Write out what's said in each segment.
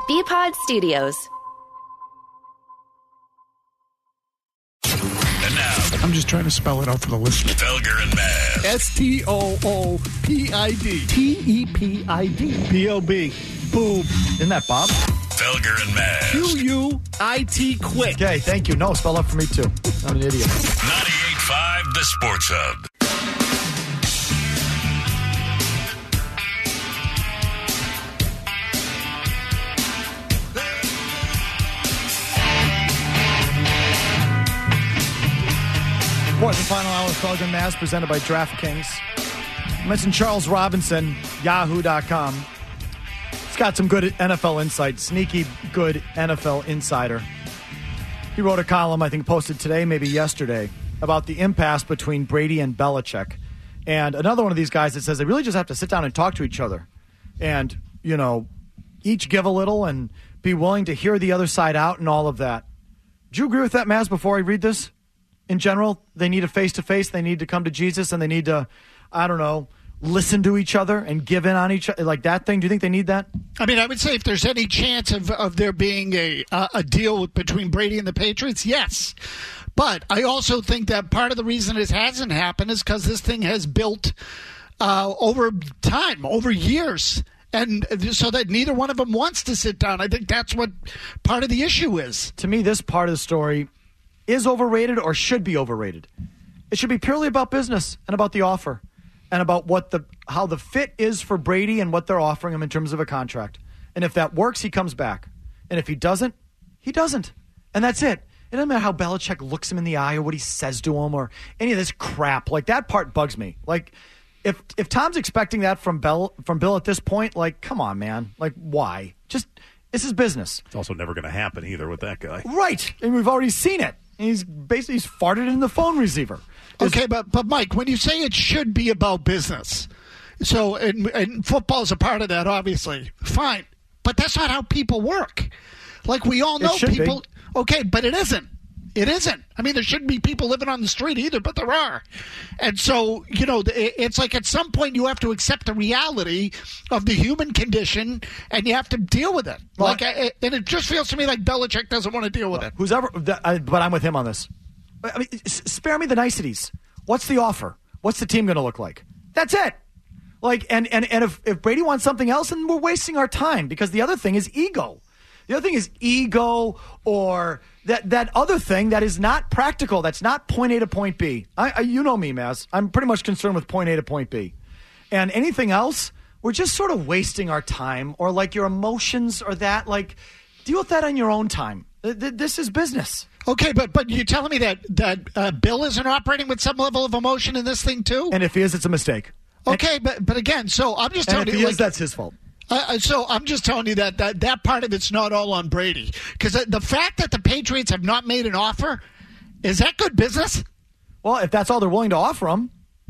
BPod Studios. And now, I'm just trying to spell it out for the listener. Felger and Maz. STOOPID. TEPID. BOB. Boom. Isn't that Bob? Felger and Maz. QUIT. Quick. Okay, thank you. No, spell out for me too. I'm an idiot. 98.5 The Sports Hub. Fourth and final hour of Felger and Maz presented by DraftKings. I mentioned Charles Robinson, Yahoo.com. He's got some good NFL insight, sneaky good NFL insider. He wrote a column, I think posted today, maybe yesterday, about the impasse between Brady and Belichick. And another one of these guys that says they really just have to sit down and talk to each other. And, you know, each give a little and be willing to hear the other side out and all of that. Do you agree with that, Maz, before I read this? In general, they need a face-to-face, they need to come to Jesus, and they need to, I don't know, listen to each other and give in on each other, like that thing. Do you think they need that? I mean, I would say if there's any chance of there being a deal between Brady and the Patriots, yes. But I also think that part of the reason it hasn't happened is because this thing has built over time, over years. And so that neither one of them wants to sit down. I think that's what part of the issue is. To me, this part of the story is overrated or should be overrated. It should be purely about business and about the offer and about how the fit is for Brady and what they're offering him in terms of a contract. And if that works, he comes back. And if he doesn't, he doesn't. And that's it. It doesn't matter how Belichick looks him in the eye or what he says to him or any of this crap. Like, that part bugs me. Like, if Tom's expecting that from Bill at this point, like, come on, man. Like, why? Just, this is business. It's also never going to happen either with that guy. Right. And we've already seen it. And he's farted in the phone receiver. Okay, but Mike, when you say it should be about business, so and football's a part of that, obviously, fine. But that's not how people work. Like, we all know people. Be. Okay, but it isn't. It isn't. I mean, there shouldn't be people living on the street either, but there are. And so, you know, it's like at some point you have to accept the reality of the human condition, and you have to deal with it. Well, and it just feels to me like Belichick doesn't want to deal with it. But I'm with him on this. I mean, spare me the niceties. What's the offer? What's the team going to look like? That's it. Like, and if Brady wants something else, then we're wasting our time, because the other thing is ego. The other thing is ego, or that other thing that is not practical. That's not point A to point B. You know me, Maz. I'm pretty much concerned with point A to point B. And anything else, we're just sort of wasting our time, or like your emotions or that. Like, deal with that on your own time. This is business. Okay, but you're telling me that Bill isn't operating with some level of emotion in this thing too? And if he is, it's a mistake. Okay, but again, so I'm just telling you. And if he is, that's his fault. So I'm just telling you that part of it's not all on Brady. Because the fact that the Patriots have not made an offer, is that good business? Well, if that's all they're willing to offer him.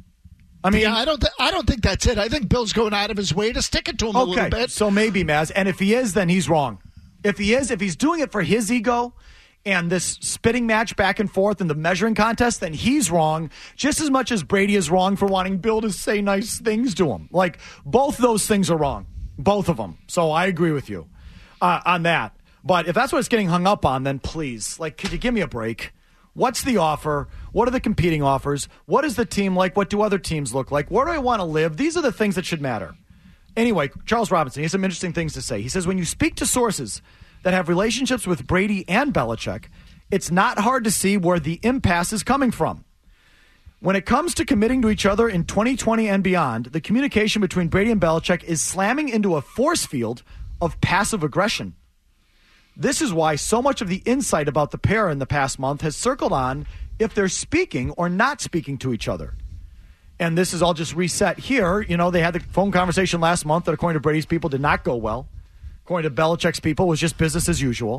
I mean, yeah, I don't think that's it. I think Bill's going out of his way to stick it to him a little bit. So maybe, Maz. And if he is, then he's wrong. If he's doing it for his ego and this spitting match back and forth and the measuring contest, then he's wrong just as much as Brady is wrong for wanting Bill to say nice things to him. Like, both those things are wrong. Both of them. So I agree with you on that. But if that's what it's getting hung up on, then please, like, could you give me a break? What's the offer? What are the competing offers? What is the team like? What do other teams look like? Where do I want to live? These are the things that should matter. Anyway, Charles Robinson, he has some interesting things to say. He says, when you speak to sources that have relationships with Brady and Belichick, it's not hard to see where the impasse is coming from. When it comes to committing to each other in 2020 and beyond, the communication between Brady and Belichick is slamming into a force field of passive aggression. This is why so much of the insight about the pair in the past month has circled on if they're speaking or not speaking to each other. And this is all just reset here. You know, they had the phone conversation last month that, according to Brady's people, did not go well. According to Belichick's people, was just business as usual.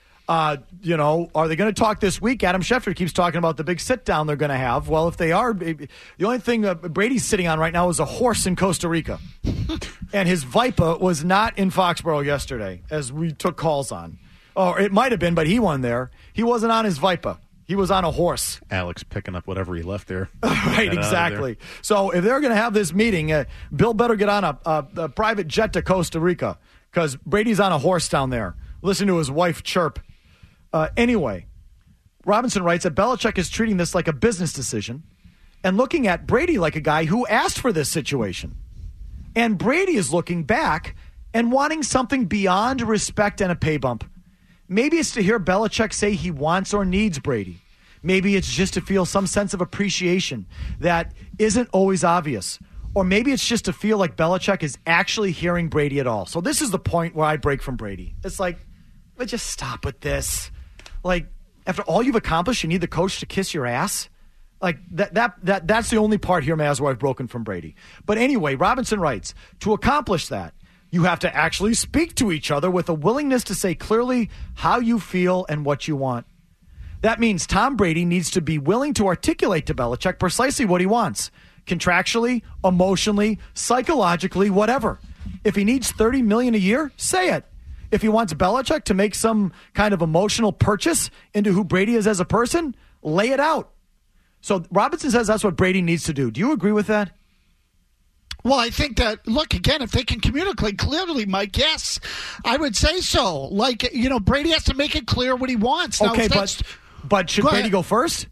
You know, are they going to talk this week? Adam Schefter keeps talking about the big sit-down they're going to have. Well, if they are, the only thing Brady's sitting on right now is a horse in Costa Rica. And his Viper was not in Foxborough yesterday, as we took calls on. Or it might have been, but he won there. He wasn't on his Viper. He was on a horse. Alex picking up whatever he left there. Right, exactly. So if they're going to have this meeting, Bill better get on a private jet to Costa Rica because Brady's on a horse down there. Listen to his wife chirp. Anyway, Robinson writes that Belichick is treating this like a business decision and looking at Brady like a guy who asked for this situation. And Brady is looking back and wanting something beyond respect and a pay bump. Maybe it's to hear Belichick say he wants or needs Brady. Maybe it's just to feel some sense of appreciation that isn't always obvious. Or maybe it's just to feel like Belichick is actually hearing Brady at all. So this is the point where I break from Brady. It's like, let's just stop with this. Like, after all you've accomplished, you need the coach to kiss your ass? Like, that's the only part here, Maz, where I've broken from Brady. But anyway, Robinson writes, to accomplish that, you have to actually speak to each other with a willingness to say clearly how you feel and what you want. That means Tom Brady needs to be willing to articulate to Belichick precisely what he wants. Contractually, emotionally, psychologically, whatever. If he needs $30 million a year, say it. If he wants Belichick to make some kind of emotional purchase into who Brady is as a person, lay it out. So Robinson says that's what Brady needs to do. Do you agree with that? Well, I think that, look, again, if they can communicate clearly, Mike, yes, I would say so. Like, Brady has to make it clear what he wants. Now, okay, but should Brady go first?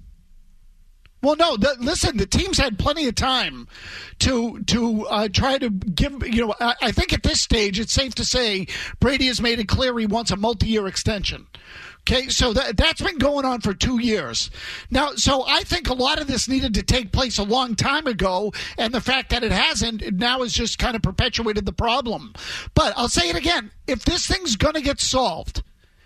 Well, no, listen, the team's had plenty of time to try to give, I think at this stage it's safe to say Brady has made it clear he wants a multi-year extension. Okay, so that's been going on for 2 years. Now, so I think a lot of this needed to take place a long time ago, and the fact that it hasn't now has just kind of perpetuated the problem. But I'll say it again, if this thing's going to get solved,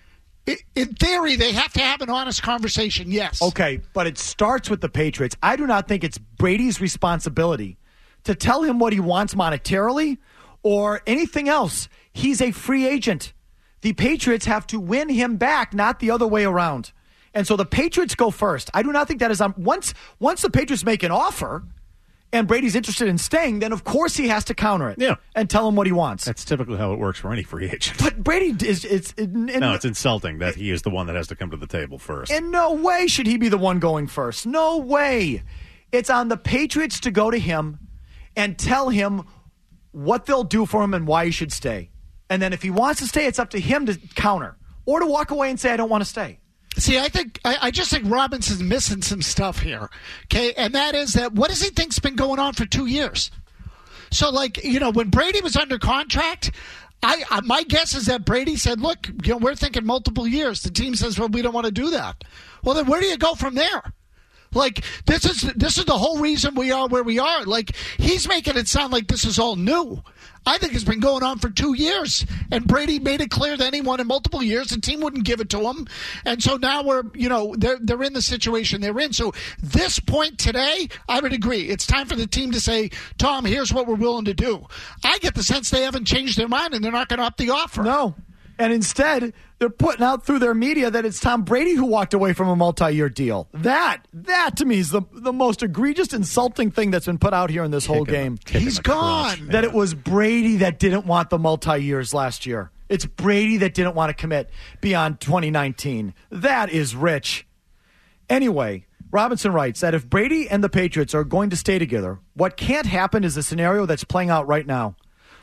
in theory, they have to have an honest conversation, yes. Okay, but it starts with the Patriots. I do not think it's Brady's responsibility to tell him what he wants monetarily or anything else. He's a free agent. The Patriots have to win him back, not the other way around. And so the Patriots go first. I do not think that is on. Once the Patriots make an offer and Brady's interested in staying, then of course he has to counter it and tell him what he wants. That's typically how it works for any free agent. But Brady is it's insulting that he is the one that has to come to the table first. In no way should he be the one going first. No way. It's on the Patriots to go to him and tell him what they'll do for him and why he should stay. And then if he wants to stay, it's up to him to counter or to walk away and say, I don't want to stay. See, I just think Robinson's missing some stuff here, okay? And that is that what does he think's been going on for 2 years? So, when Brady was under contract, my guess is that Brady said, look, we're thinking multiple years. The team says, well, we don't want to do that. Well, then where do you go from there? Like, this is the whole reason we are where we are. Like, he's making it sound like this is all new. I think it's been going on for 2 years, and Brady made it clear to anyone in multiple years the team wouldn't give it to him, and so now they're in the situation they're in. So this point today, I would agree. It's time for the team to say, Tom, here's what we're willing to do. I get the sense they haven't changed their mind and they're not going to up the offer. No. And instead, they're putting out through their media that it's Tom Brady who walked away from a multi-year deal. That to me is the most egregious, insulting thing that's been put out here in this whole game. He's gone. That it was Brady that didn't want the multi-years last year. It's Brady that didn't want to commit beyond 2019. That is rich. Anyway, Robinson writes that if Brady and the Patriots are going to stay together, what can't happen is a scenario that's playing out right now.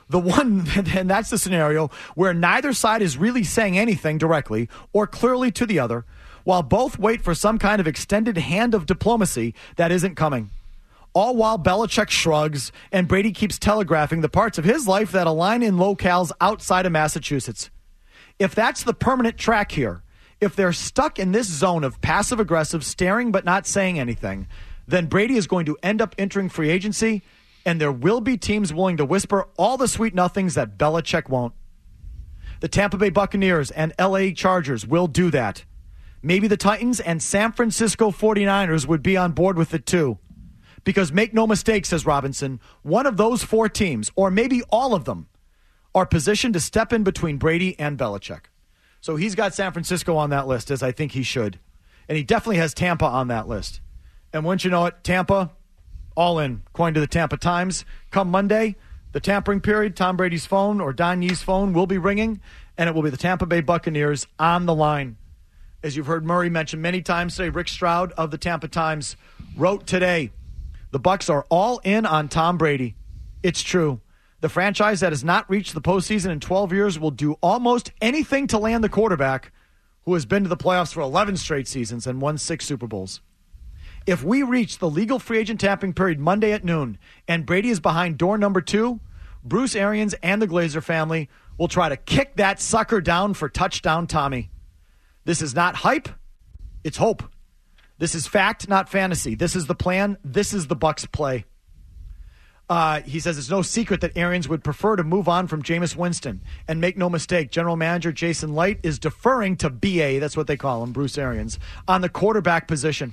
And that's the scenario where neither side is really saying anything directly or clearly to the other, while both wait for some kind of extended hand of diplomacy that isn't coming. All while Belichick shrugs and Brady keeps telegraphing the parts of his life that align in locales outside of Massachusetts. If that's the permanent track here, if they're stuck in this zone of passive-aggressive staring but not saying anything, then Brady is going to end up entering free agency, and there will be teams willing to whisper all the sweet nothings that Belichick won't. The Tampa Bay Buccaneers and LA Chargers will do that. Maybe the Titans and San Francisco 49ers would be on board with it too. Because make no mistake, says Robinson, one of those four teams, or maybe all of them, are positioned to step in between Brady and Belichick. So he's got San Francisco on that list, as I think he should. And he definitely has Tampa on that list. And once you know it, Tampa, all in, according to the Tampa Times. Come Monday, the tampering period, Tom Brady's phone or Don Yee's phone will be ringing, and it will be the Tampa Bay Buccaneers on the line. as you've heard Murray mention many times today, Rick Stroud of the Tampa Times wrote today, the Bucs are all in on Tom Brady. It's true. The franchise that has not reached the postseason in 12 years will do almost anything to land the quarterback who has been to the playoffs for 11 straight seasons and won 6 Super Bowls. If we reach the legal free agent tapping period Monday at noon and Brady is behind door number 2, Bruce Arians and the Glazer family will try to kick that sucker down for touchdown Tommy. This is not hype. It's hope. This is fact, not fantasy. This is the plan. This is the Bucs play. He says it's no secret that Arians would prefer to move on from Jameis Winston. And make no mistake, General Manager Jason Light is deferring to BA, that's what they call him, Bruce Arians, on the quarterback position.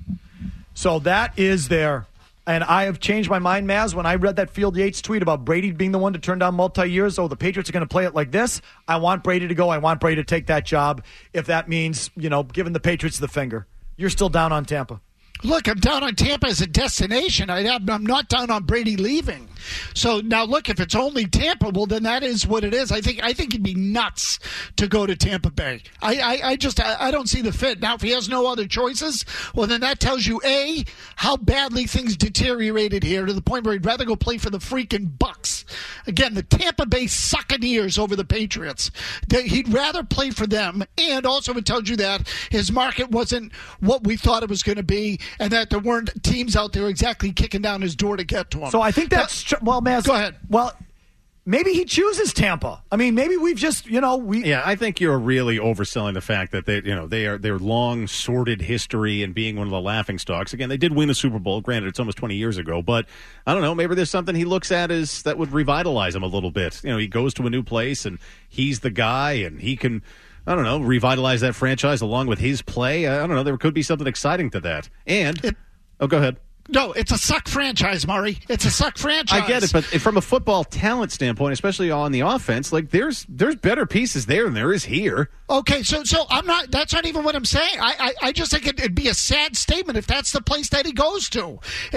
So that is there. And I have changed my mind, Maz. When I read that Field Yates tweet about Brady being the one to turn down multi-years, the Patriots are going to play it like this. I want Brady to go. I want Brady to take that job. If that means, giving the Patriots the finger. You're still down on Tampa. Look, I'm down on Tampa as a destination. I'm not down on Brady leaving. So now, look, if it's only Tampa, well, then that is what it is. I think it'd be nuts to go to Tampa Bay. I don't see the fit. Now, if he has no other choices, well, then that tells you, A, how badly things deteriorated here to the point where he'd rather go play for the freaking Bucs. Again, the Tampa Bay Succaneers over the Patriots. He'd rather play for them, and also it tells you that his market wasn't what we thought it was going to be, and that there weren't teams out there exactly kicking down his door to get to him. So I think that's well, Maz. Go ahead. Well, maybe he chooses Tampa. I mean, maybe we've just, Yeah, I think you're really overselling the fact that their long sordid history and being one of the laughingstocks. Again, they did win the Super Bowl. Granted, it's almost 20 years ago, but I don't know. Maybe there's something he looks at as that would revitalize him a little bit. He goes to a new place and he's the guy, and he can, I don't know, revitalize that franchise along with his play. I don't know. There could be something exciting to that. And go ahead. No, it's a suck franchise, Murray. It's a suck franchise. I get it, but from a football talent standpoint, especially on the offense, there's better pieces there than there is here. Okay, so I'm not. That's not even what I'm saying. I just think it'd be a sad statement if that's the place that he goes to,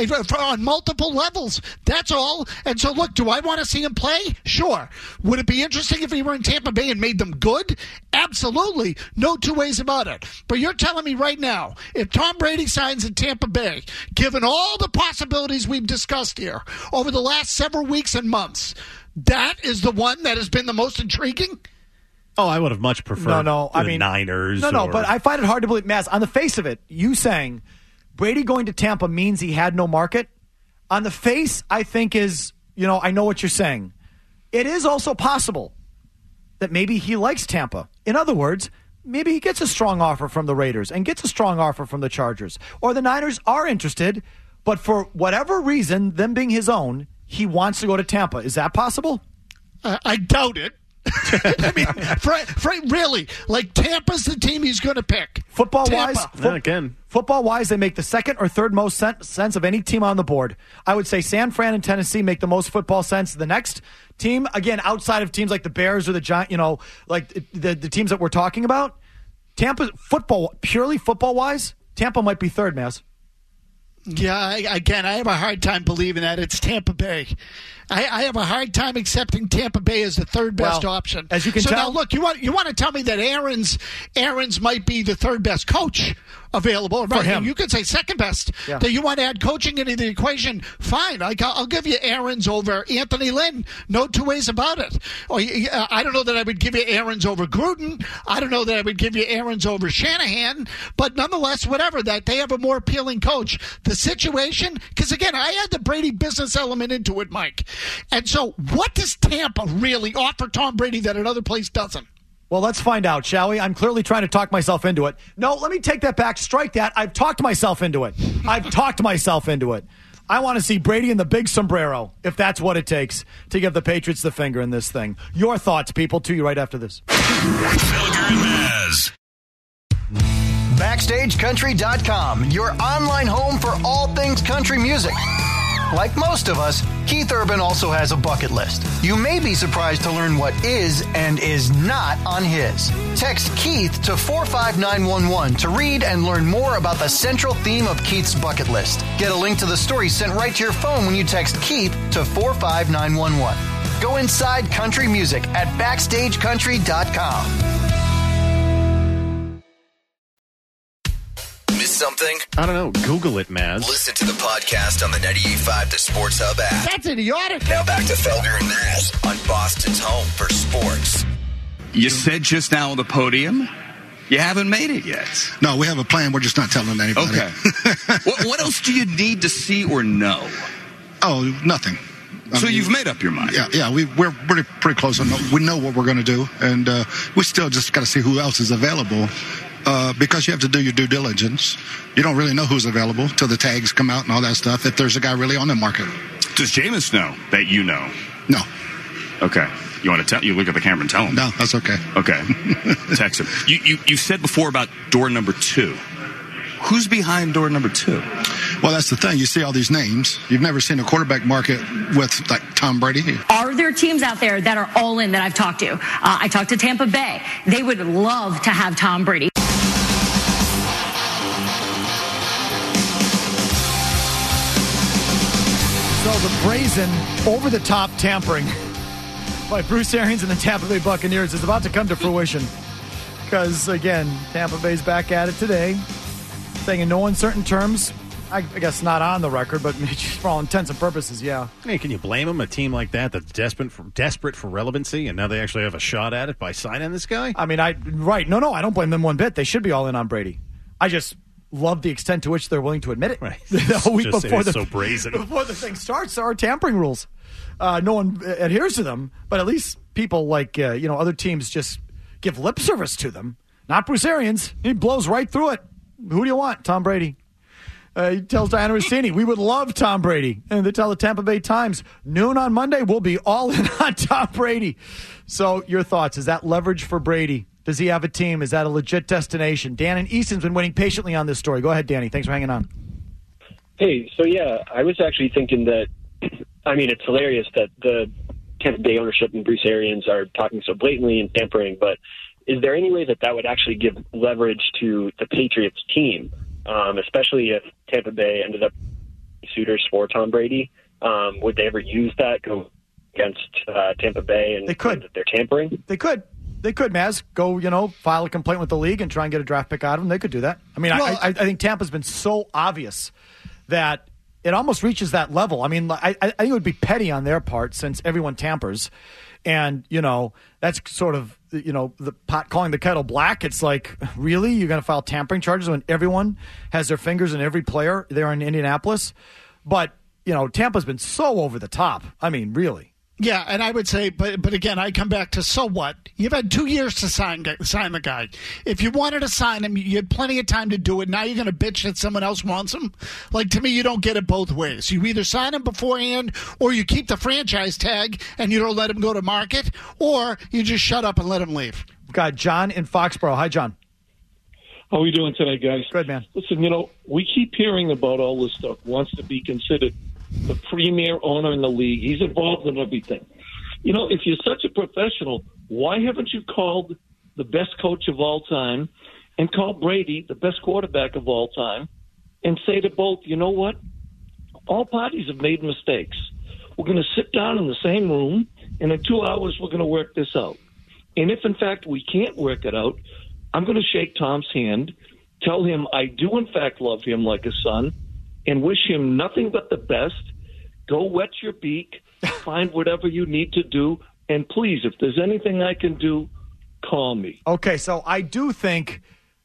on multiple levels. That's all. And so, look, do I want to see him play? Sure. Would it be interesting if he were in Tampa Bay and made them good? Absolutely. No two ways about it. But you're telling me right now, if Tom Brady signs in Tampa Bay, given all the possibilities we've discussed here over the last several weeks and months, that is the one that has been the most intriguing? Oh, I would have much preferred the Niners. No, but I find it hard to believe, Maz, on the face of it, you saying Brady going to Tampa means he had no market, on the face, I think is, I know what you're saying. It is also possible that maybe he likes Tampa. In other words, maybe he gets a strong offer from the Raiders and gets a strong offer from the Chargers. Or the Niners are interested, but for whatever reason, them being his own, he wants to go to Tampa. Is that possible? I doubt it. I mean, really, Tampa's the team he's going to pick. Football-wise, again. Football-wise, they make the second or third most sense of any team on the board. I would say San Fran and Tennessee make the most football sense. The next team, again, outside of teams like the Bears or the Giants, the teams that we're talking about, Tampa, purely football-wise, Tampa might be third, Maz. Yeah, I have a hard time believing that. It's Tampa Bay. I have a hard time accepting Tampa Bay as the third best option. As you can tell. Now, look, you want to tell me that Arians might be the third best coach available. For him. You could say second best. Yeah. That you want to add coaching into the equation, fine. I'll give you Arians over Anthony Lynn. No two ways about it. I don't know that I would give you Arians over Gruden. I don't know that I would give you Arians over Shanahan. But nonetheless, whatever, that they have a more appealing coach. The situation, because again, I had the Brady business element into it, Mike. And so what does Tampa really offer Tom Brady that another place doesn't? Well, let's find out, shall we? I'm clearly trying to talk myself into it. No, let me take that back. Strike that. I've talked myself into it. I want to see Brady in the big sombrero, if that's what it takes to give the Patriots the finger in this thing. Your thoughts, people, to you right after this. Felger and Maz. BackstageCountry.com, your online home for all things country music. Like most of us, Keith Urban also has a bucket list. You may be surprised to learn what is and is not on his. Text Keith to 45911 to read and learn more about the central theme of Keith's bucket list. Get a link to the story sent right to your phone when you text Keith to 45911. Go inside country music at BackstageCountry.com. something? I don't know. Google it, Maz. Listen to the podcast on the 98.5 The Sports Hub app. That's idiotic. Now back to Felger and Maz on Boston's home for sports. You said just now on the podium, you haven't made it yet. No, we have a plan. We're just not telling anybody. Okay. What else do you need to see or know? Oh, nothing. So you've made up your mind? Yeah. We're pretty close. We know what we're going to do, and we still just got to see who else is available. Because you have to do your due diligence. You don't really know who's available till the tags come out and all that stuff, if there's a guy really on the market. Does Jameis know that you know? No. Okay. You want to tell? You look at the camera and tell him? No, that's okay. Okay. Text him. You said before about door number 2. Who's behind door number 2? Well, that's the thing. You see all these names. You've never seen a quarterback market with, like, Tom Brady. Are there teams out there that are all in that I've talked to? I talked to Tampa Bay. They would love to have Tom Brady. So the brazen, over-the-top tampering by Bruce Arians and the Tampa Bay Buccaneers is about to come to fruition. Because, again, Tampa Bay's back at it today, saying in no uncertain terms, I guess not on the record, but for all intents and purposes, yeah. I mean, can you blame them? A team like that's desperate for relevancy, and now they actually have a shot at it by signing this guy? I mean, right. No, I don't blame them one bit. They should be all in on Brady. I just love the extent to which they're willing to admit it. Right. A week before so brazen. Before the thing starts, there are tampering rules. No one adheres to them, but at least people like other teams just give lip service to them. Not Bruce Arians. He blows right through it. Who do you want? Tom Brady. He tells Diana Rossini, we would love Tom Brady. And they tell the Tampa Bay Times, noon on Monday, we'll be all in on Tom Brady. So your thoughts, is that leverage for Brady? Does he have a team? Is that a legit destination? Dan and Easton's been waiting patiently on this story. Go ahead, Danny. Thanks for hanging on. Hey, so I was actually thinking that, it's hilarious that the Tampa Bay ownership and Bruce Arians are talking so blatantly and tampering, but is there any way that would actually give leverage to the Patriots team, especially if Tampa Bay ended up suitors for Tom Brady? Would they ever use that, go against Tampa Bay and they could. That they're tampering? They could, Maz. Go, file a complaint with the league and try and get a draft pick out of them. They could do that. I mean, well, I think Tampa's been so obvious that it almost reaches that level. I mean, I think it would be petty on their part since everyone tampers. And, that's sort of, the pot calling the kettle black. It's like, really? You're going to file tampering charges when everyone has their fingers in every player there in Indianapolis? But, Tampa's been so over the top. I mean, really. Yeah, and I would say, but again, I come back to so what? You've had 2 years to sign the guy. If you wanted to sign him, you had plenty of time to do it. Now you're going to bitch that someone else wants him? Like, to me, you don't get it both ways. You either sign him beforehand, or you keep the franchise tag and you don't let him go to market, or you just shut up and let him leave. We've got John in Foxborough. Hi, John. How are we doing today, guys? Good, man. Listen, we keep hearing about all this stuff. Wants to be considered the premier owner in the league. He's involved in everything. If you're such a professional, why haven't you called the best coach of all time and called Brady the best quarterback of all time and say to both, you know what? All parties have made mistakes. We're going to sit down in the same room, and in 2 hours we're going to work this out. And if, in fact, we can't work it out, I'm going to shake Tom's hand, tell him I do, in fact, love him like a son, and wish him nothing but the best. Go wet your beak, find whatever you need to do, and please, if there's anything I can do, call me. Okay, so I do think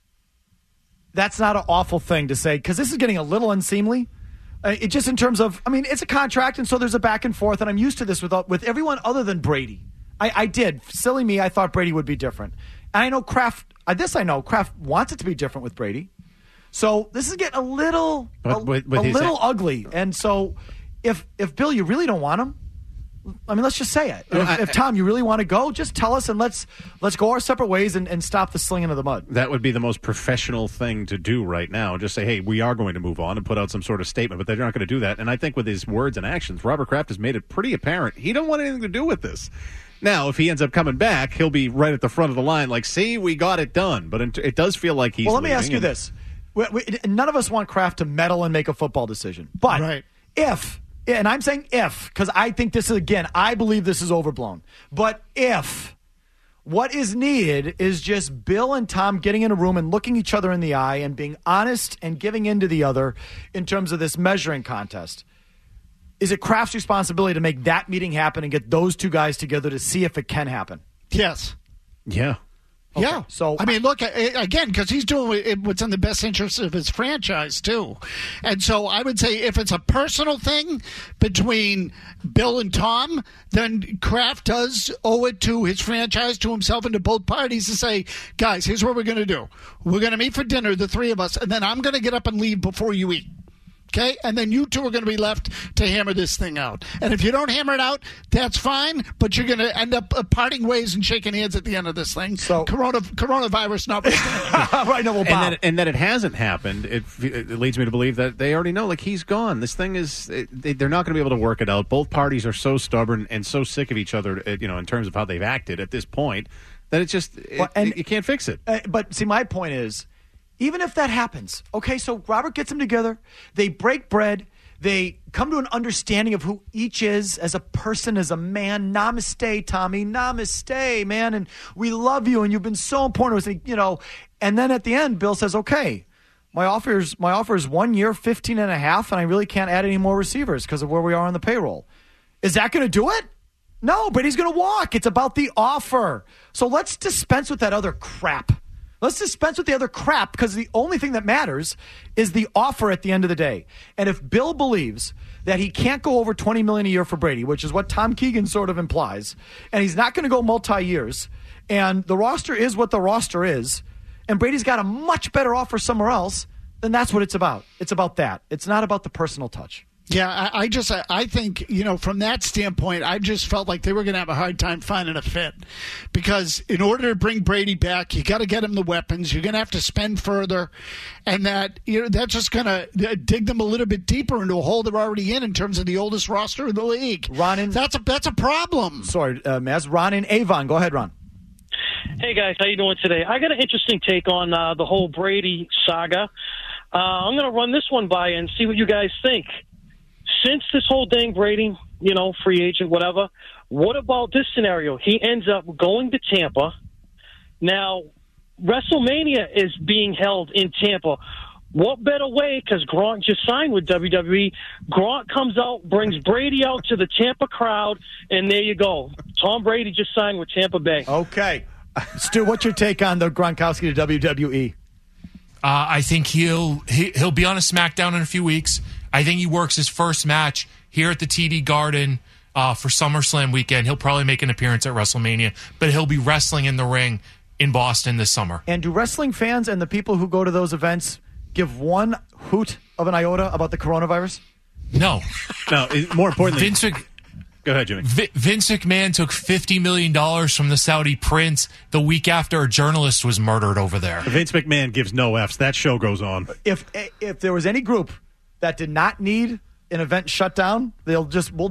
that's not an awful thing to say, because this is getting a little unseemly. It just in terms of, it's a contract, and so there's a back and forth, and I'm used to this with everyone other than Brady. I did. Silly me, I thought Brady would be different. And I know Kraft wants it to be different with Brady. So this is getting a little ugly. And so if Bill, you really don't want him, let's just say it. If Tom, you really want to go, just tell us and let's go our separate ways and stop the slinging of the mud. That would be the most professional thing to do right now. Just say, hey, we are going to move on and put out some sort of statement, but they're not going to do that. And I think with his words and actions, Robert Kraft has made it pretty apparent he don't want anything to do with this. Now, if he ends up coming back, he'll be right at the front of the line like, see, we got it done. But it does feel like he's let me ask you this. None of us want Kraft to meddle and make a football decision. But if, and I'm saying if, because I think this is, again, I believe this is overblown. But if What is needed is just Bill and Tom getting in a room and looking each other in the eye and being honest and giving in to the other in terms of this measuring contest. Is it Kraft's responsibility to make that meeting happen and get those two guys together to see if it can happen? Yes. Yeah. Okay. Yeah. So I mean, look, again, because he's doing what's in the best interest of his franchise, too. And so I would say if it's a personal thing between Bill and Tom, then Kraft does owe it to his franchise, to himself, and to both parties to say, guys, here's what we're going to do. We're going to meet for dinner, the three of us, and then I'm going to get up and leave before you eat. Okay, and then you two are going to be left to hammer this thing out. And if you don't hammer it out, that's fine, but you're going to end up parting ways and shaking hands at the end of this thing. So coronavirus notwithstanding. Right, no, well, Bob. And that it hasn't happened, it leads me to believe that they already know, like, he's gone. This thing is, they're not going to be able to work it out. Both parties are so stubborn and so sick of each other, in terms of how they've acted at this point, that it's just, you can't fix it. But see, my point is, even if that happens, okay, so Robert gets them together, they break bread, they come to an understanding of who each is as a person, as a man. Namaste, Tommy, namaste, man, and we love you, and you've been so important to us, and then at the end, Bill says, okay, my offer is 1 year, 15 and a half, and I really can't add any more receivers because of where we are on the payroll. Is that going to do it? No, but he's going to walk. It's about the offer. So let's dispense with that other crap. Let's dispense with the other crap because the only thing that matters is the offer at the end of the day. And if Bill believes that he can't go over $20 million a year for Brady, which is what Tom Keegan sort of implies, and he's not going to go multi-years, and the roster is what the roster is, and Brady's got a much better offer somewhere else, then that's what it's about. It's about that. It's not about the personal touch. Yeah, I think, from that standpoint, I just felt like they were going to have a hard time finding a fit. Because in order to bring Brady back, you got to get him the weapons. You're going to have to spend further. And that's just going to dig them a little bit deeper into a hole they're already in terms of the oldest roster in the league. That's a problem. Sorry, Maz. Ron in Avon. Go ahead, Ron. Hey, guys. How you doing today? I got an interesting take on the whole Brady saga. I'm going to run this one by and see what you guys think. Since this whole dang Brady, free agent, whatever, what about this scenario? He ends up going to Tampa. Now, WrestleMania is being held in Tampa. What better way, because Gronk just signed with WWE, Gronk comes out, brings Brady out to the Tampa crowd, and there you go. Tom Brady just signed with Tampa Bay. Okay. Stu, what's your take on the Gronkowski to WWE? I think he'll be on a SmackDown in a few weeks. I think he works his first match here at the TD Garden for SummerSlam weekend. He'll probably make an appearance at WrestleMania, but he'll be wrestling in the ring in Boston this summer. And do wrestling fans and the people who go to those events give one hoot of an iota about the coronavirus? No. No, more importantly... Go ahead, Jimmy. Vince McMahon took $50 million from the Saudi prince the week after a journalist was murdered over there. Vince McMahon gives no Fs. That show goes on. If there was any group that did not need an event shut down, we'll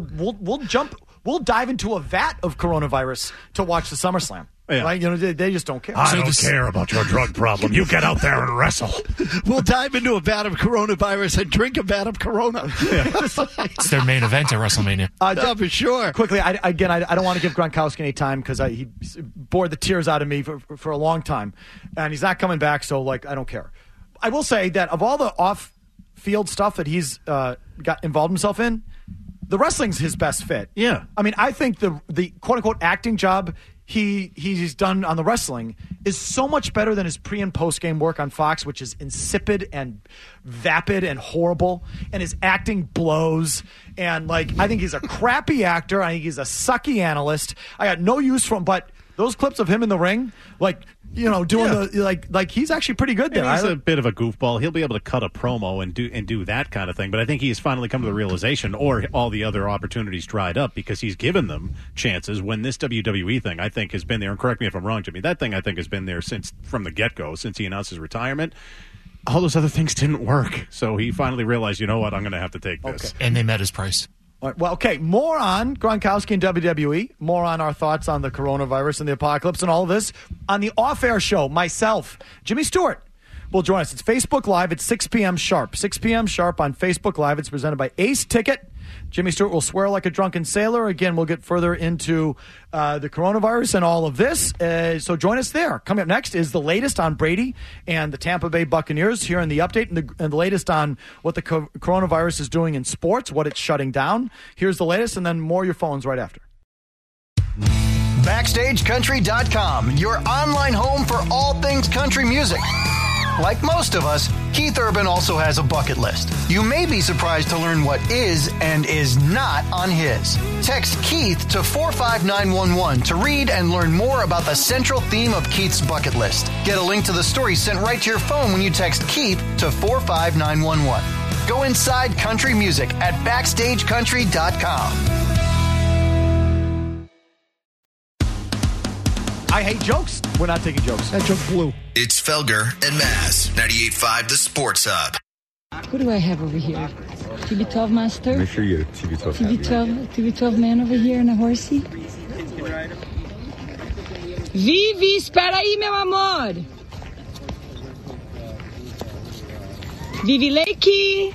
dive into a vat of coronavirus to watch the SummerSlam. Yeah. Right? They just don't care. I don't care about your drug problem. You get out there and wrestle. We'll dive into a vat of coronavirus and drink a vat of Corona. Yeah. It's their main event at WrestleMania. Yeah, for sure. Quickly, I don't want to give Gronkowski any time because he bored the tears out of me for a long time, and he's not coming back. So I don't care. I will say that of all the off-field stuff that he's got involved himself in, the wrestling's his best fit. Yeah, I mean, I think the quote unquote acting job he's done on the wrestling is so much better than his pre and post game work on Fox, which is insipid and vapid and horrible, and his acting blows. And I think he's a crappy actor. I think he's a sucky analyst. I got no use for him, but those clips of him in the ring, doing he's actually pretty good there. And he's a bit of a goofball. He'll be able to cut a promo and do that kind of thing. But I think he's finally come to the realization, or all the other opportunities dried up because he's given them chances. When this WWE thing, I think, has been there. And correct me if I'm wrong, Jimmy. That thing I think has been there from the get-go, since he announced his retirement. All those other things didn't work, so he finally realized, you know what, I'm going to have to take this. And they met his price. All right, well, okay, more on Gronkowski and WWE, more on our thoughts on the coronavirus and the apocalypse and all of this on the off-air show. Myself, Jimmy Stewart, will join us. It's Facebook Live at 6 p.m. sharp. 6 p.m. sharp on Facebook Live. It's presented by Ace Ticket. Jimmy Stewart will swear like a drunken sailor. Again, we'll get further into the coronavirus and all of this. So join us there. Coming up next is the latest on Brady and the Tampa Bay Buccaneers here in the update and the latest on what the coronavirus is doing in sports, what it's shutting down. Here's the latest, and then more of your phones right after. BackstageCountry.com, your online home for all things country music. Like most of us, Keith Urban also has a bucket list. You may be surprised to learn what is and is not on his. Text Keith to 45911 to read and learn more about the central theme of Keith's bucket list. Get a link to the story sent right to your phone when you text Keith to 45911. Go inside country music at BackstageCountry.com. I hate jokes. We're not taking jokes. That joke blew. It's Felger and Maz, 98.5 The Sports Hub. Who do I have over here? TB12 Master? Make sure you TB12. TB12 man over here in a horsey? Vivi, espera aí, meu amor. Vivi Leite.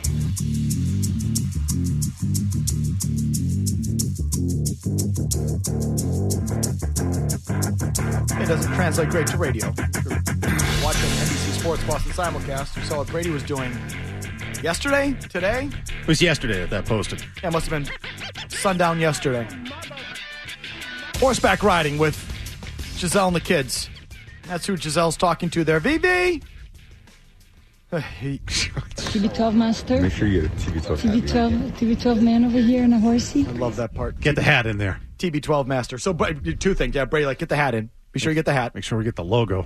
It doesn't translate great to radio. Watching NBC Sports Boston simulcast, you saw what Brady was doing yesterday, today. It was yesterday that posted. Yeah, it must have been sundown yesterday. Horseback riding with Giselle and the kids. That's who Giselle's talking to there. VV! TB12 Master? Make sure you TB12 man over here in a horsey? I love that part. Get the hat in there. TB12 Master. So, two things. Yeah, Brady, get the hat in. Be sure you get the hat. Make sure we get the logo.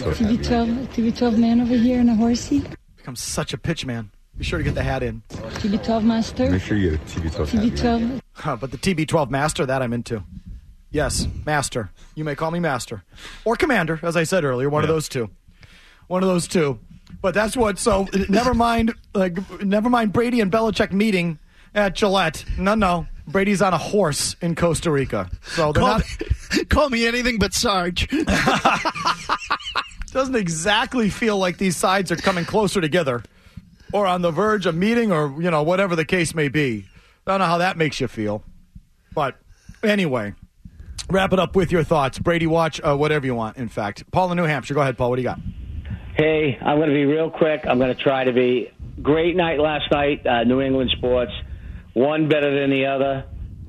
TB12 man over here in a horsey? Becomes such a pitch man. Be sure to get the hat in. TB12 Master? Make sure you TB12. But the TB12 Master, that I'm into. Yes, Master. You may call me Master. Or Commander, as I said earlier. One of those two. One of those two. But that's what, so never mind Brady and Belichick meeting at Gillette. No. Brady's on a horse in Costa Rica. So they're call me anything but Sarge. Doesn't exactly feel like these sides are coming closer together or on the verge of meeting or, whatever the case may be. I don't know how that makes you feel. But anyway, wrap it up with your thoughts. Brady watch, whatever you want, in fact. Paul in New Hampshire. Go ahead, Paul. What do you got? Hey, I'm going to be real quick. I'm going to try to be. Great night last night, New England sports. One better than the other.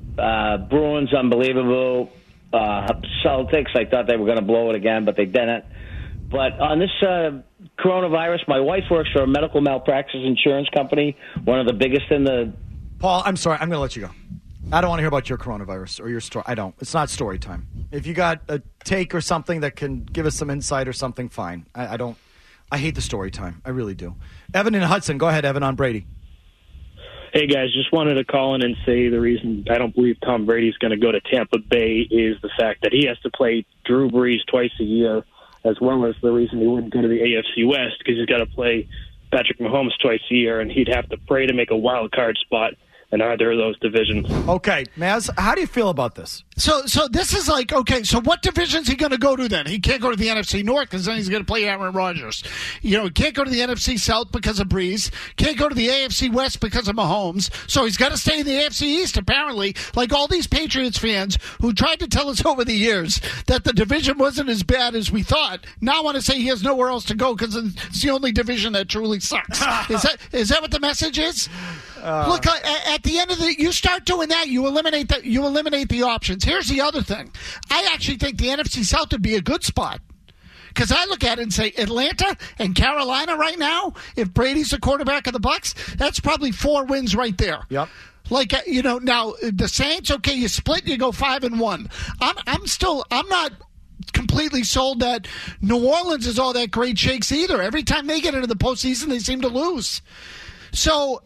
Bruins, unbelievable. Celtics, I thought they were going to blow it again, but they didn't. But on this coronavirus, my wife works for a medical malpractice insurance company, one of the biggest in the... Paul, I'm sorry. I'm going to let you go. I don't want to hear about your coronavirus or your story. I don't. It's not story time. If you got a take or something that can give us some insight or something, fine. I don't. I hate the story time. I really do. Evan in Hudson. Go ahead, Evan, on Brady. Hey, guys, just wanted to call in and say the reason I don't believe Tom Brady's going to go to Tampa Bay is the fact that he has to play Drew Brees twice a year, as well as the reason he wouldn't go to the AFC West, because he's got to play Patrick Mahomes twice a year, and he'd have to pray to make a wild card spot in either of those divisions. Okay, Maz, how do you feel about this? So this is like, okay, so what division's he going to go to then? He can't go to the NFC North because then he's going to play Aaron Rodgers. He can't go to the NFC South because of Breeze. Can't go to the AFC West because of Mahomes. So he's got to stay in the AFC East, apparently. Like all these Patriots fans who tried to tell us over the years that the division wasn't as bad as we thought, now want to say he has nowhere else to go because it's the only division that truly sucks. Is that what the message is? Look, at the end of you start doing that, you eliminate the options. Here's the other thing. I actually think the NFC South would be a good spot. Because I look at it and say Atlanta and Carolina right now, if Brady's the quarterback of the Bucs, that's probably 4 wins right there. Yep. Like, now the Saints, okay, you split, you go 5-1. I'm not completely sold that New Orleans is all that great shakes either. Every time they get into the postseason, they seem to lose. So,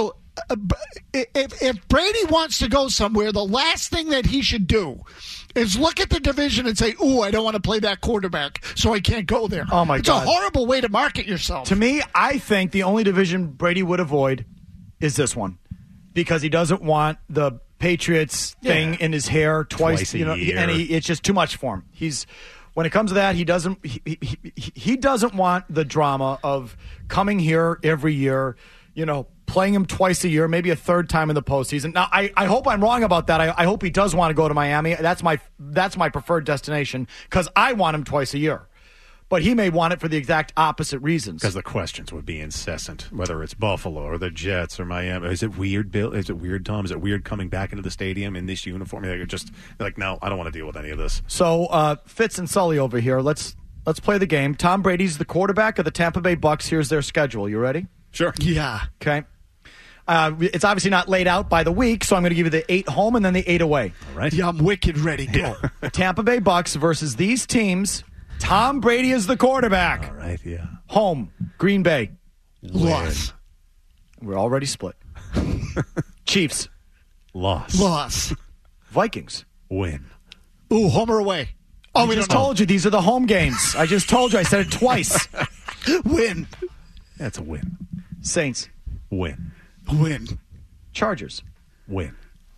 if Brady wants to go somewhere, the last thing that he should do is look at the division and say, ooh, I don't want to play that quarterback, so I can't go there. Oh, my God. It's a horrible way to market yourself. To me, I think the only division Brady would avoid is this one because he doesn't want the Patriots thing in his hair twice a year. And it's just too much for him. When it comes to that, he doesn't want the drama of coming here every year, playing him twice a year, maybe a third time in the postseason. Now, I hope I'm wrong about that. I hope he does want to go to Miami. That's my preferred destination because I want him twice a year. But he may want it for the exact opposite reasons. Because the questions would be incessant, whether it's Buffalo or the Jets or Miami. Is it weird, Bill? Is it weird, Tom? Is it weird coming back into the stadium in this uniform? They're like, no, I don't want to deal with any of this. So Fitz and Sully over here. Let's play the game. Tom Brady's the quarterback of the Tampa Bay Bucks. Here's their schedule. You ready? Sure. Yeah. Okay. It's obviously not laid out by the week, so I'm going to give you the 8 home and then the 8 away. All right. Yeah, I'm wicked ready. Go. Tampa Bay Bucks versus these teams. Tom Brady is the quarterback. All right, yeah. Home, Green Bay. Loss. We're already split. Chiefs. Loss. Vikings. Win. Ooh, home or away? Oh, we just told you these are the home games. I just told you. I said it twice. Win. That's a win. Saints. Win. Chargers. Win.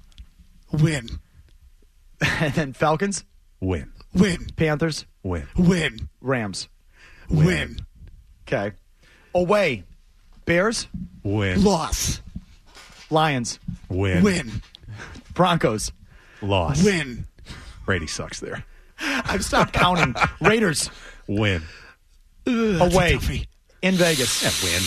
And then Falcons. Win. Panthers. Win. Rams. Win. Okay. Away. Bears. Win. Loss. Lions. Win. Broncos. Loss. Win. Brady sucks there. I've stopped counting. Raiders. Win. Away. In Vegas.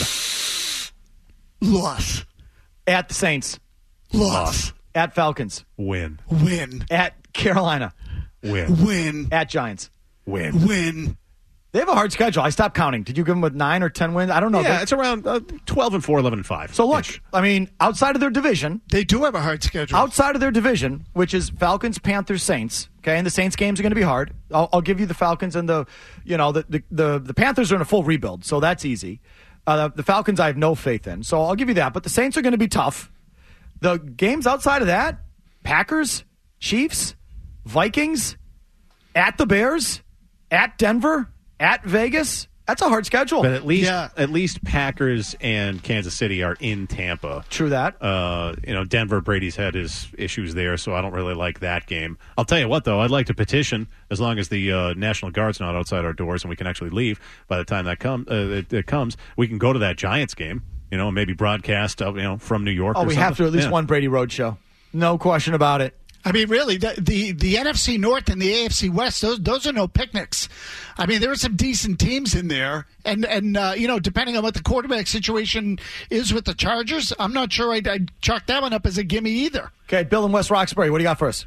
Win. Loss. At the Saints. Loss. At Falcons. Win. At Carolina. Win. At Giants. Win. They have a hard schedule. I stopped counting. Did you give them with 9 or 10 wins? I don't know. Yeah, it's around 12-4, 11-5. So look, I mean, outside of their division, they do have a hard schedule. Outside of their division, which is Falcons, Panthers, Saints. Okay, and the Saints games are going to be hard. I'll give you the Falcons and the Panthers are in a full rebuild, so that's easy. The Falcons, I have no faith in, so I'll give you that. But the Saints are going to be tough. The games outside of that: Packers, Chiefs, Vikings, at the Bears, at Denver, at Vegas. That's a hard schedule. But at least Packers and Kansas City are in Tampa. True that. Denver, Brady's had his issues there, so I don't really like that game. I'll tell you what, though, I'd like to petition, as long as the National Guard's not outside our doors and we can actually leave by the time that comes, we can go to that Giants game, and maybe broadcast from New York. We have to at least one Brady Road show. No question about it. I mean, really, the NFC North and the AFC West, those are no picnics. I mean, there are some decent teams in there, and depending on what the quarterback situation is with the Chargers, I'm not sure I'd chalk that one up as a gimme either. Okay, Bill in West Roxbury, what do you got for us?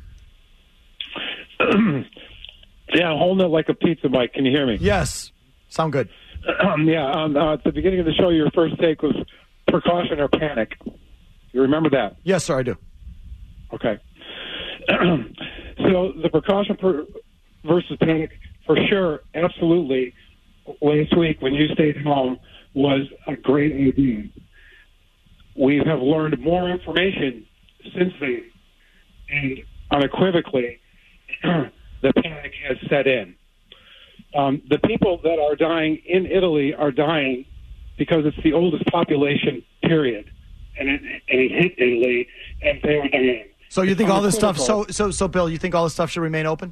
Yeah, holding it like a pizza, Mike. Can you hear me? Yes. Sound good. At the beginning of the show, your first take was precaution or panic. You remember that? Yes, sir, I do. Okay. So the precaution versus panic, for sure, absolutely, last week when you stayed home was a great idea. We have learned more information since then, and unequivocally, the panic has set in. The people that are dying in Italy are dying because it's the oldest population, period. And it hit Italy, and they were dying. So you think all this stuff? So Bill, you think all this stuff should remain open?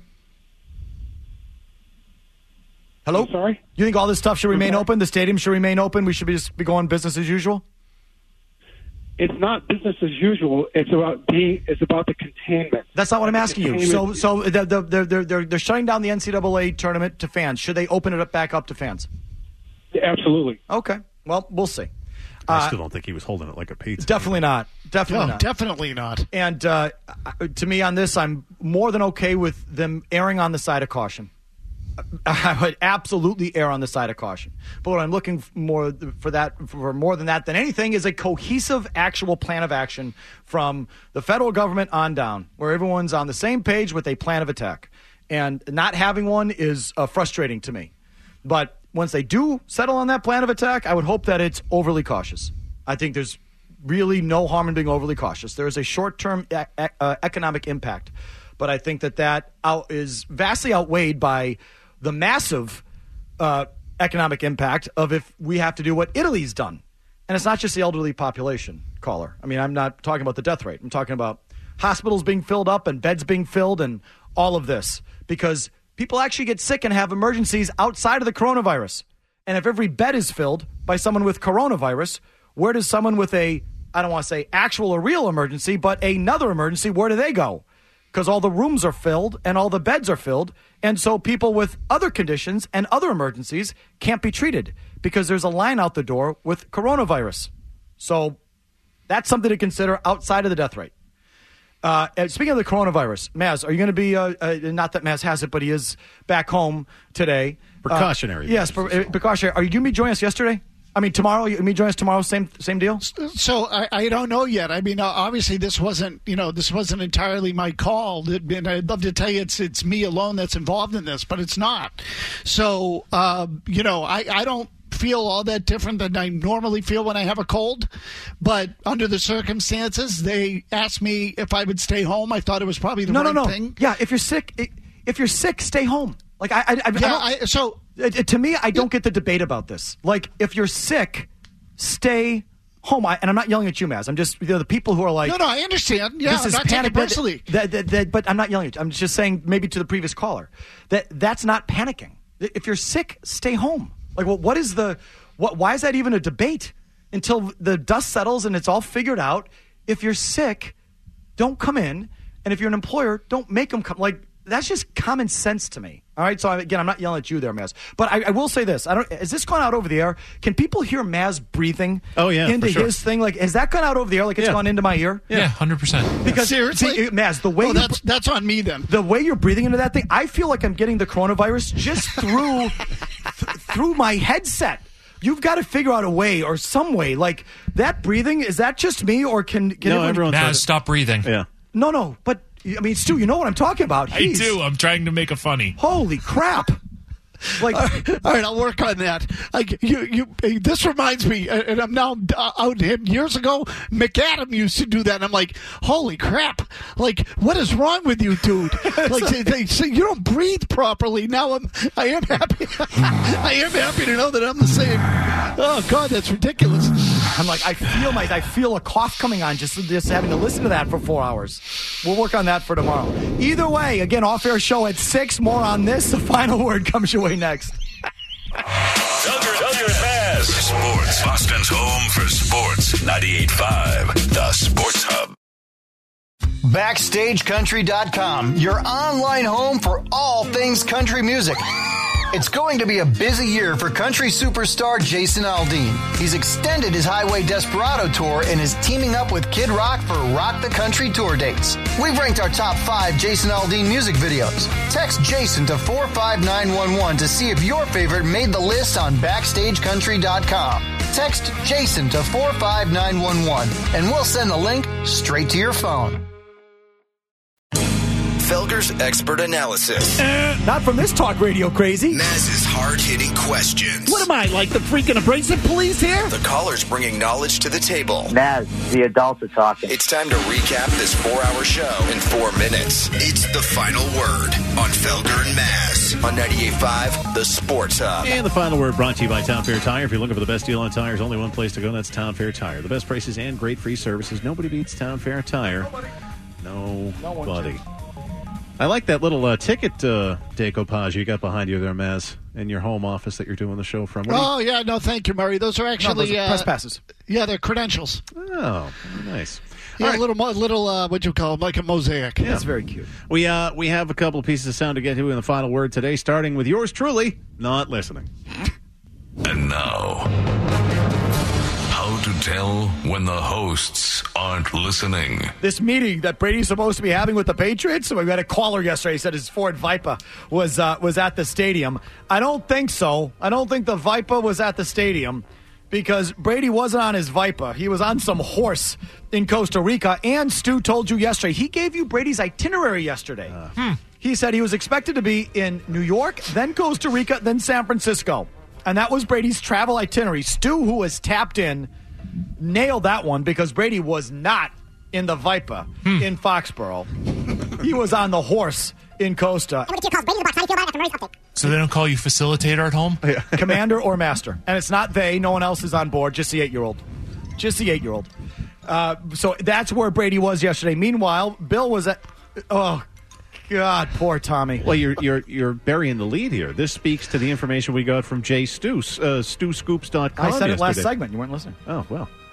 Hello? I'm sorry? You think all this stuff should remain open? The stadium should remain open? We should just be going business as usual? It's not business as usual. It's about the containment. That's not what I'm asking you. So they're shutting down the NCAA tournament to fans. Should they open it back up to fans? Absolutely. Okay. Well, we'll see. I still don't think he was holding it like a pizza. Definitely not. Definitely not. And to me on this, I'm more than okay with them erring on the side of caution. I would absolutely err on the side of caution. But what I'm looking for more than that than anything is a cohesive actual plan of action from the federal government on down, where everyone's on the same page with a plan of attack. And not having one is frustrating to me. But once they do settle on that plan of attack, I would hope that it's overly cautious. I think there's really no harm in being overly cautious. There is a short-term economic impact, but I think that is vastly outweighed by the massive economic impact of if we have to do what Italy's done. And it's not just the elderly population, caller. I mean, I'm not talking about the death rate. I'm talking about hospitals being filled up and beds being filled and all of this, because people actually get sick and have emergencies outside of the coronavirus. And if every bed is filled by someone with coronavirus, where does someone with a I don't want to say actual or real emergency, but another emergency, where do they go? Because all the rooms are filled and all the beds are filled. And so people with other conditions and other emergencies can't be treated because there's a line out the door with coronavirus. So that's something to consider outside of the death rate. Speaking of the coronavirus, Maz, are you going to be, not that Maz has it, but he is back home today. Precautionary. Yes, precautionary. Are you going to be joining us tomorrow? You going to join us tomorrow? Same deal? So I don't know yet. I mean, obviously this wasn't entirely my call. And I'd love to tell you it's me alone that's involved in this, but it's not. So, I don't feel all that different than I normally feel when I have a cold, but under the circumstances, they asked me if I would stay home. I thought it was probably the right thing. Yeah, if you're sick, stay home. Like to me, I don't get the debate about this. Like, if you're sick, stay home. And I'm not yelling at you, Maz. I'm just the people who are like, no, I understand. Yeah, this is not taking it personally. But I'm not yelling at you. I'm just saying, maybe to the previous caller, that's not panicking. If you're sick, stay home. Like, well, why is that even a debate until the dust settles and it's all figured out? If you're sick, don't come in. And if you're an employer, don't make them come. Like, that's just common sense to me. All right. So again, I'm not yelling at you there, Maz. But I will say this: has this gone out over the air? Can people hear Maz breathing? Oh yeah, into for sure. his thing. Like, has that gone out over the air? Like it's gone into my ear? Yeah, 100%. Because seriously, Maz, the way that's on me then. The way you're breathing into that thing, I feel like I'm getting the coronavirus just through through my headset. You've got to figure out a way or some way. Like, that breathing, is that just me, or can everyone? Maz, stop breathing. Yeah. No, but. I mean, Stu, you know what I'm talking about. I do. I'm trying to make a funny. Holy crap. Like, all right, I'll work on that. Like, this reminds me, and I'm now out him. Years ago, McAdam used to do that, and I'm like, holy crap! Like, what is wrong with you, dude? Like, they say you don't breathe properly. Now I am happy. I am happy to know that I'm the same. Oh God, that's ridiculous. I'm like, I feel a cough coming on just having to listen to that for 4 hours. We'll work on that for tomorrow. Either way, again, off-air show at 6. More on this. The final word comes your way next. Felger and Maz. Sports. Boston's home for sports. 98.5. The Sports Hub. BackstageCountry.com, your online home for all things country music. It's going to be a busy year for country superstar Jason Aldean. He's extended his Highway Desperado tour and is teaming up with Kid Rock for Rock the Country tour dates. We've ranked our top 5 Jason Aldean music videos. Text Jason to 45911 to see if your favorite made the list on BackstageCountry.com. Text Jason to 45911 and we'll send the link straight to your phone. Felger's expert analysis. Not from this talk radio crazy. Maz's hard-hitting questions. What am I, like the freaking abrasive police here? The callers bringing knowledge to the table. Maz, the adults are talking. It's time to recap this 4-hour show in 4 minutes. It's the final word on Felger and Maz on 98.5, The Sports Hub. And the final word brought to you by Town Fair Tire. If you're looking for the best deal on tires, only one place to go, and that's Town Fair Tire. The best prices and great free services. Nobody beats Town Fair Tire. Nobody. I like that little ticket decoupage you got behind you there, Maz, in your home office that you're doing the show from. Yeah, no, thank you, Murray. Those are actually those are press passes. Yeah, they're credentials. Oh, nice. Yeah, right. a little what'd you call them? Like a mosaic. Yeah, that's very cute. We have a couple of pieces of sound to get to in the final word today, starting with yours truly, not listening. And now, how to tell when the hosts aren't listening. This meeting that Brady's supposed to be having with the Patriots, we had a caller yesterday. He said his Ford Viper was at the stadium. I don't think so. I don't think the Viper was at the stadium because Brady wasn't on his Viper. He was on some horse in Costa Rica. And Stu told you yesterday, he gave you Brady's itinerary yesterday. He said he was expected to be in New York, then Costa Rica, then San Francisco. And that was Brady's travel itinerary. Stu, who was tapped in, nailed that one because Brady was not in the Viper in Foxborough. He was on the horse in Costa. So they don't call you facilitator at home? Commander or master. And it's not they. No one else is on board. Just the 8-year-old. Just the 8-year-old. So that's where Brady was yesterday. Meanwhile, Bill was at... Oh, God, poor Tommy. Well, you're burying the lead here. This speaks to the information we got from Jay Stoos, StuScoops.com. I said it last yesterday. segment. You weren't listening. Oh, well.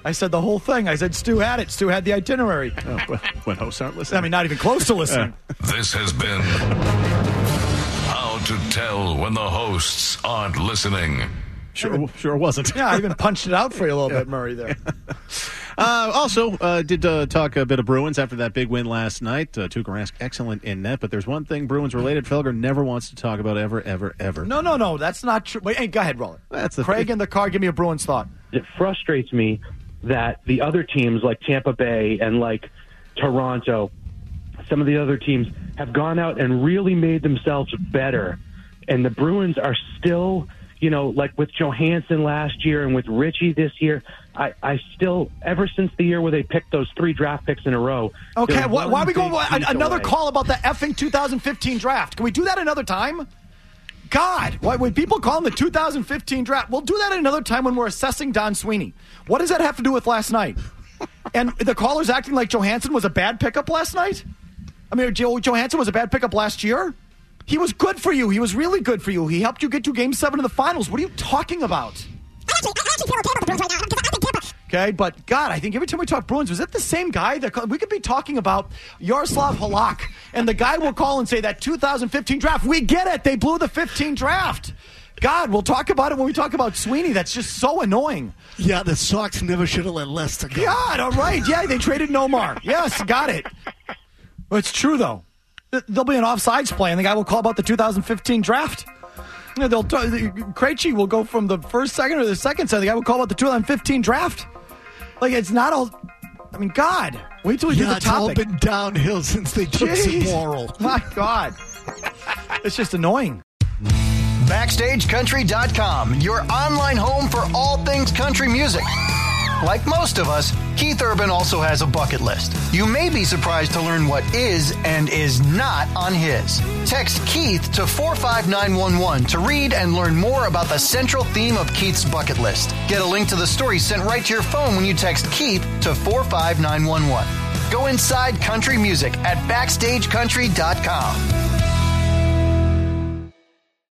I said the whole thing. I said Stu had it. Stu had the itinerary. When hosts aren't listening. I mean, not even close to listening. This has been How to Tell When the Hosts Aren't Listening. Sure wasn't. Yeah, I even punched it out for you a little bit, Murray, there. Also, did talk a bit of Bruins after that big win last night. Tuukka Rask, excellent in net, but there's one thing Bruins-related Felger never wants to talk about ever. No, that's not true. Wait, hey, go ahead, roll it. Craig in the car, give me a Bruins thought. It frustrates me that the other teams like Tampa Bay and like Toronto, some of the other teams have gone out and really made themselves better, and the Bruins are still... like with Johansson last year and with Richie this year, I still, ever since the year where they picked those 3 draft picks in a row. Okay, why are we going another call about the effing 2015 draft? Can we do that another time? God, when people call him the 2015 draft, we'll do that another time when we're assessing Don Sweeney. What does that have to do with last night? And the caller's acting like Johansson was a bad pickup last night? I mean, Johansson was a bad pickup last year? He was good for you. He was really good for you. He helped you get to Game 7 of the Finals. What are you talking about? Okay, but God, I think every time we talk Bruins, was it the same guy? We could be talking about Yaroslav Halak, and the guy will call and say that 2015 draft. We get it. They blew the 15 draft. God, we'll talk about it when we talk about Sweeney. That's just so annoying. Yeah, the Sox never should have let Lester go. God, all right. Yeah, they traded Nomar. Yes, got it. Well, it's true, though. There'll be an offsides play, and the guy will call about the 2015 draft. Krejci will go from the first second or the second set. The guy will call about the 2015 draft. Like, it's not all... I mean, God. Wait till we do the topic. It's all been downhill since they took Zamora. My God. It's just annoying. BackstageCountry.com, your online home for all things country music. Like most of us, Keith Urban also has a bucket list. You may be surprised to learn what is and is not on his. Text Keith to 45911 to read and learn more about the central theme of Keith's bucket list. Get a link to the story sent right to your phone when you text Keith to 45911. Go inside country music at BackstageCountry.com.